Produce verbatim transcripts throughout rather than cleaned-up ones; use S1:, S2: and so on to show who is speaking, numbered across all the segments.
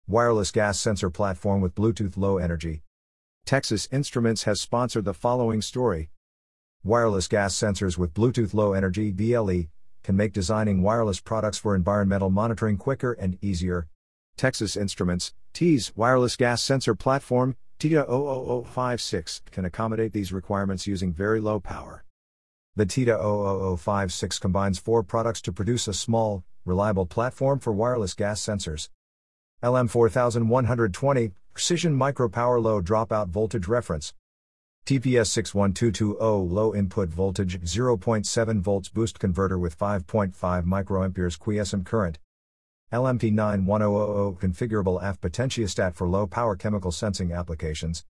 S1: Wireless gas sensor platform with Bluetooth Low Energy. Texas Instruments has sponsored the following story. Wireless gas sensors with Bluetooth Low Energy B L E can make designing wireless products for environmental monitoring quicker and easier. Texas Instruments, T's wireless gas sensor platform, T D A zero zero zero five six, can accommodate these requirements using very low power. The T D A zero zero zero five six combines four products to produce a small, reliable platform for wireless gas sensors. L M four one twenty, Precision Micro Power Low Dropout Voltage Reference. T P S six one two two zero Low Input Voltage zero point seven volts Boost Converter with five point five microamperes Quiescent Current. L M P nine one zero zero zero Configurable A F Potentiostat for Low Power Chemical Sensing Applications.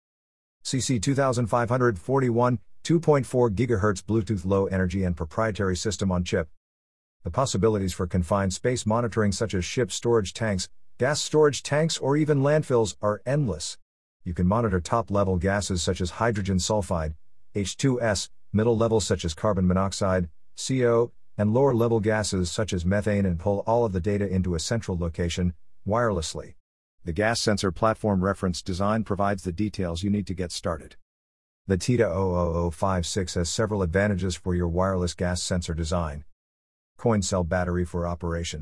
S1: C C two five four one, two point four gigahertz Bluetooth Low Energy and Proprietary System on Chip. The possibilities for confined space monitoring such as ship storage tanks, gas storage tanks or even landfills are endless. You can monitor top-level gases such as hydrogen sulfide, H two S, middle levels such as carbon monoxide, C O, and lower-level gases such as methane and pull all of the data into a central location, wirelessly. The gas sensor platform reference design provides the details you need to get started. The T D A zero zero zero five six has several advantages for your wireless gas sensor design. Coin cell battery for operation.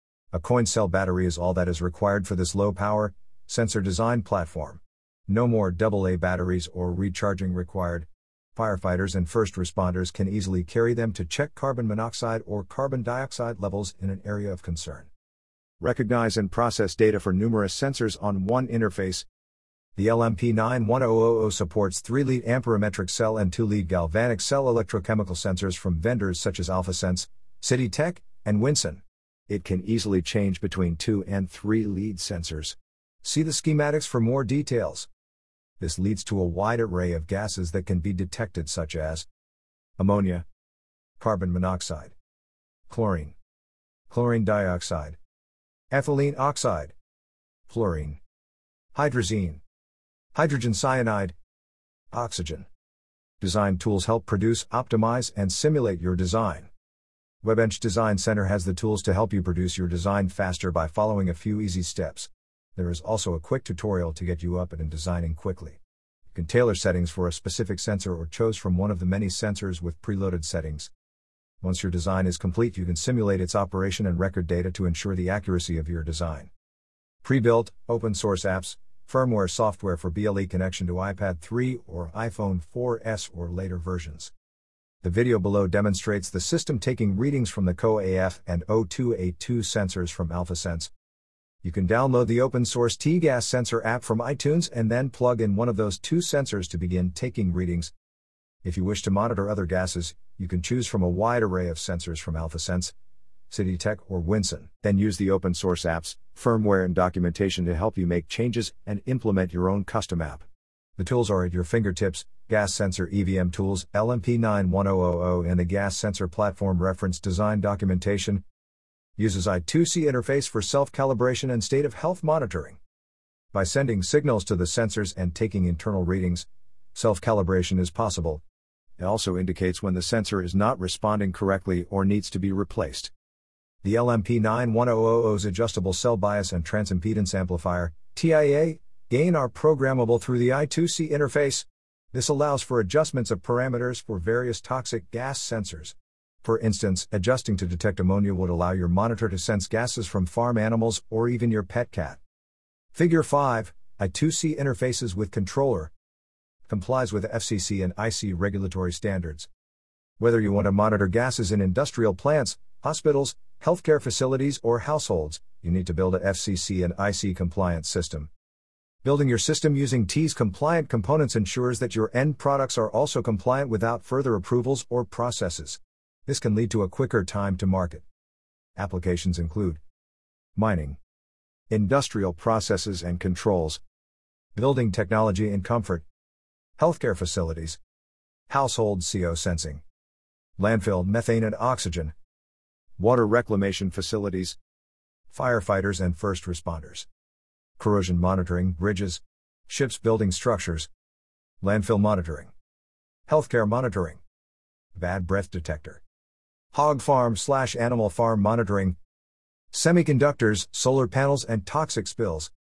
S1: A coin cell battery is all that is required for this low-power sensor design platform. No more double A batteries or recharging required. Firefighters and first responders can easily carry them to check carbon monoxide or carbon dioxide levels in an area of concern. Recognize and process data for numerous sensors on one interface. The L M P nine one zero zero zero supports three lead amperometric cell and two lead galvanic cell electrochemical sensors from vendors such as AlphaSense, CityTech, and Winson. It can easily change between two and three lead sensors. See the schematics for more details. This leads to a wide array of gases that can be detected such as ammonia, carbon monoxide, chlorine, chlorine dioxide, ethylene oxide, fluorine, hydrazine, hydrogen cyanide, oxygen. Design tools help produce, optimize, and simulate your design. WebEnch Design Center has the tools to help you produce your design faster by following a few easy steps. There is also a quick tutorial to get you up and designing quickly. You can tailor settings for a specific sensor or choose from one of the many sensors with preloaded settings. Once your design is complete, you can simulate its operation and record data to ensure the accuracy of your design. Pre-built, open-source apps, firmware software for B L E connection to iPad three or iPhone four S or later versions. The video below demonstrates the system taking readings from the C O A F and zero two eight two sensors from AlphaSense. You can download the open-source T-Gas sensor app from iTunes and then plug in one of those two sensors to begin taking readings. If you wish to monitor other gases, you can choose from a wide array of sensors from AlphaSense, CityTech, or Winson. Then use the open-source apps, firmware and documentation to help you make changes and implement your own custom app. The tools are at your fingertips: Gas Sensor E V M Tools, L M P nine one zero zero zero, and the Gas Sensor Platform Reference Design Documentation. Uses I two C interface for self-calibration and state of health monitoring. By sending signals to the sensors and taking internal readings, self-calibration is possible. It also indicates when the sensor is not responding correctly or needs to be replaced. The L M P nine one zero zero zero's adjustable cell bias and transimpedance amplifier, T I A, gain are programmable through the I two C interface. This allows for adjustments of parameters for various toxic gas sensors. For instance, adjusting to detect ammonia would allow your monitor to sense gases from farm animals or even your pet cat. Figure five, I two C interfaces with controller. Complies with F C C and I C regulatory standards. Whether you want to monitor gases in industrial plants, hospitals, healthcare facilities, or households, you need to build a F C C and I C compliant system. Building your system using T's compliant components ensures that your end products are also compliant without further approvals or processes. This can lead to a quicker time to market. Applications include mining, industrial processes and controls, building technology and comfort, healthcare facilities, household C O sensing, landfill methane and oxygen, water reclamation facilities, firefighters and first responders, corrosion monitoring, bridges, ships building structures, landfill monitoring, healthcare monitoring, bad breath detector, hog farm slash animal farm monitoring, semiconductors, solar panels and toxic spills.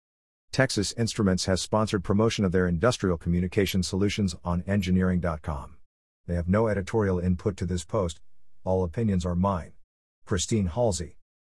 S1: Texas Instruments has sponsored promotion of their industrial communication solutions on engineering dot com. They have no editorial input to this post. All opinions are mine. Christine Halsey.